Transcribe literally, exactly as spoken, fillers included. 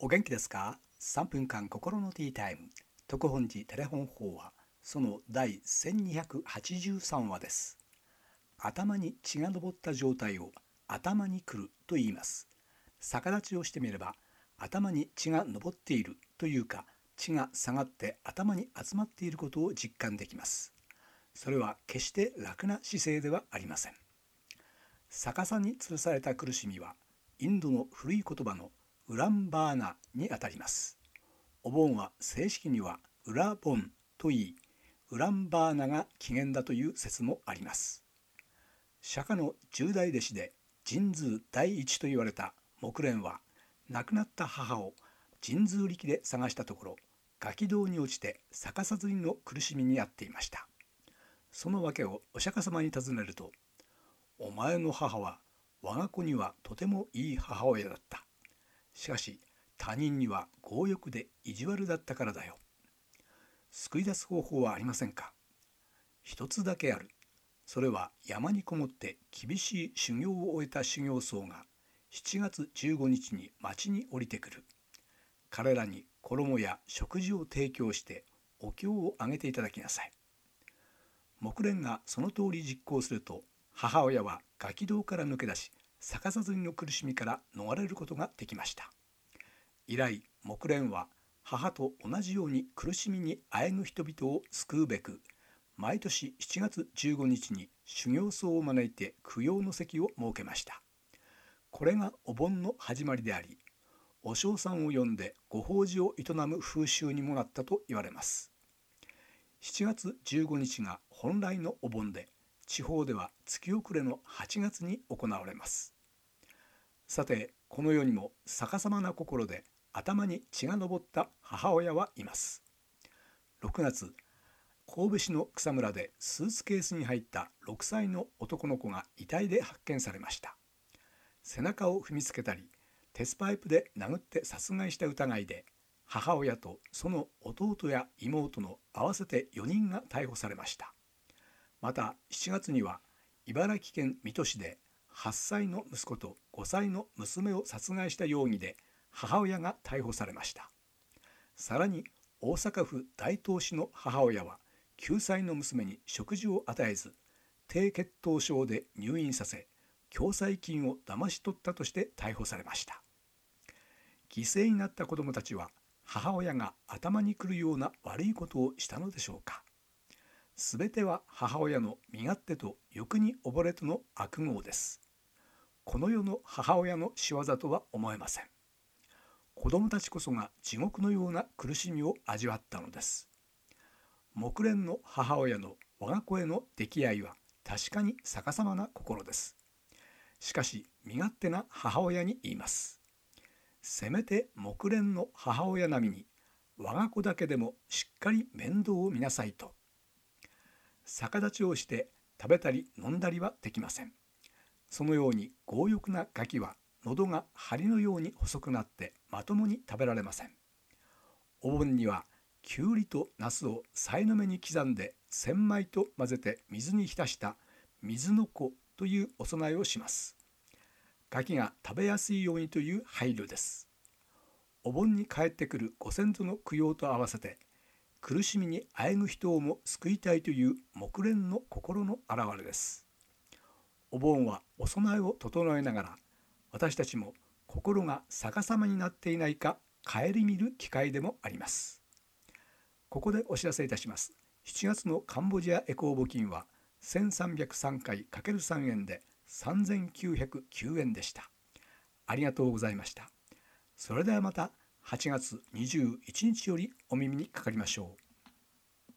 お元気ですか？ さん 分間心のティータイム特本寺テレフォン法話、その第せんにひゃくはちじゅうさんわです。頭に血が上った状態を頭にくると言います。逆立ちをしてみれば、頭に血が上っているというか、血が下がって頭に集まっていることを実感できます。それは決して楽な姿勢ではありません。逆さに吊るされた苦しみは、インドの古い言葉のウランバーナにあたります。お盆は正式にはウラボンといい、ウランバーナが起源だという説もあります。釈迦の十大弟子で神通第一と言われた木蓮は、亡くなった母を神通力で探したところ、餓鬼道に落ちて逆さ吊りの苦しみにあっていました。その訳をお釈迦様に尋ねると、お前の母は我が子にはとてもいい母親だった。しかし他人には強欲で意地悪だったからだよ。救い出す方法はありませんか？一つだけある。それは山にこもって厳しい修行を終えた修行僧がしちがつじゅうごにちに町に降りてくる。彼らに衣や食事を提供してお経をあげていただきなさい。木蓮がその通り実行すると、母親は餓鬼道から抜け出し、逆さ吊りの苦しみから逃れることができました。以来、木蓮は母と同じように苦しみにあえぐ人々を救うべく、毎年しちがつじゅうごにちに修行僧を招いて供養の席を設けました。これがお盆の始まりであり、お尚さんを呼んでご法事を営む風習にもなったと言われます。しちがつじゅうごにちが本来のお盆で、地方では月遅れのはちがつに行われます。さて、この世にも逆さまな心で頭に血が上った母親はいます。ろくがつ、神戸市の草むらでスーツケースに入ったろくさいの男の子が遺体で発見されました。背中を踏みつけたり、鉄パイプで殴って殺害した疑いで、母親とその弟や妹の合わせてよにんが逮捕されました。またしちがつには茨城県水戸市ではっさいの息子とごさいの娘を殺害した容疑で母親が逮捕されました。さらに大阪府大東市の母親はきゅうさいの娘に食事を与えず、低血糖症で入院させ、共済金を騙し取ったとして逮捕されました。犠牲になった子どもたちは、母親が頭にくるような悪いことをしたのでしょうか。すべては母親の身勝手と欲に溺れとの悪業です。この世の母親の仕業とは思えません。子供たちこそが地獄のような苦しみを味わったのです。木蓮の母親の我が子への溺愛は確かに逆さまな心です。しかし身勝手な母親に言います。せめて木蓮の母親並みに我が子だけでもしっかり面倒を見なさいと。逆立ちをして食べたり飲んだりはできません。そのように強欲なガキは喉が針のように細くなってまともに食べられません。お盆にはきゅうりとナスをさいの目に刻んで千枚と混ぜて水に浸した水の子というお供えをします。ガキが食べやすいようにという配慮です。お盆に帰ってくるご先祖の供養と合わせて、苦しみにあえぐ人をも救いたいという木蓮の心の表れです。お盆はお供えを整えながら、私たちも心が逆さまになっていないか顧みる機会でもあります。ここでお知らせいたします。しちがつのカンボジアエコー募金はせんさんびゃくさんかい ×さん 円でさんぜんきゅうひゃくきゅうえんでした。ありがとうございました。それではまたはちがつにじゅういちにちよりお耳にかかりましょう。